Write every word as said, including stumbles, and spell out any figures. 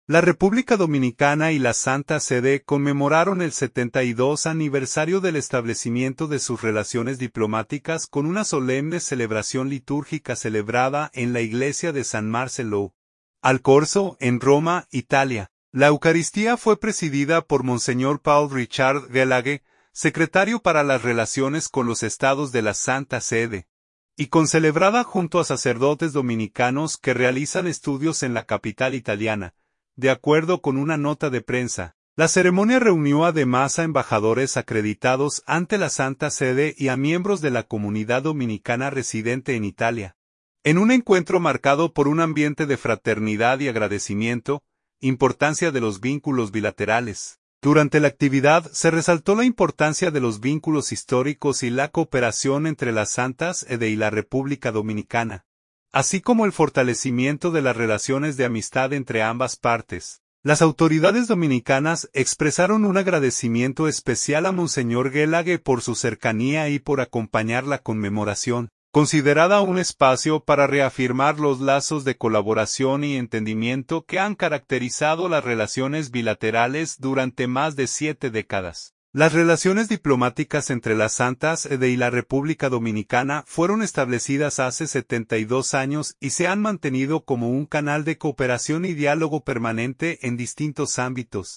La República Dominicana y la Santa Sede conmemoraron el setenta y dos aniversario del establecimiento de sus relaciones diplomáticas con una solemne celebración litúrgica celebrada en la iglesia de San Marcello al Corso, en Roma, Italia. La Eucaristía fue presidida por Monseñor Paul Richard Gallagher, secretario para las relaciones con los estados de la Santa Sede, y concelebrada junto a sacerdotes dominicanos que realizan estudios en la capital italiana. De acuerdo con una nota de prensa, la ceremonia reunió además a embajadores acreditados ante la Santa Sede y a miembros de la comunidad dominicana residente en Italia. En un encuentro marcado por un ambiente de fraternidad y agradecimiento, importancia de los vínculos bilaterales. Durante la actividad se resaltó la importancia de los vínculos históricos y la cooperación entre la Santa Sede y la República Dominicana, así como el fortalecimiento de las relaciones de amistad entre ambas partes. Las autoridades dominicanas expresaron un agradecimiento especial a Monseñor Gallagher por su cercanía y por acompañar la conmemoración, considerada un espacio para reafirmar los lazos de colaboración y entendimiento que han caracterizado las relaciones bilaterales durante más de siete décadas. Las relaciones diplomáticas entre la Santa Sede y la República Dominicana fueron establecidas hace setenta y dos años y se han mantenido como un canal de cooperación y diálogo permanente en distintos ámbitos.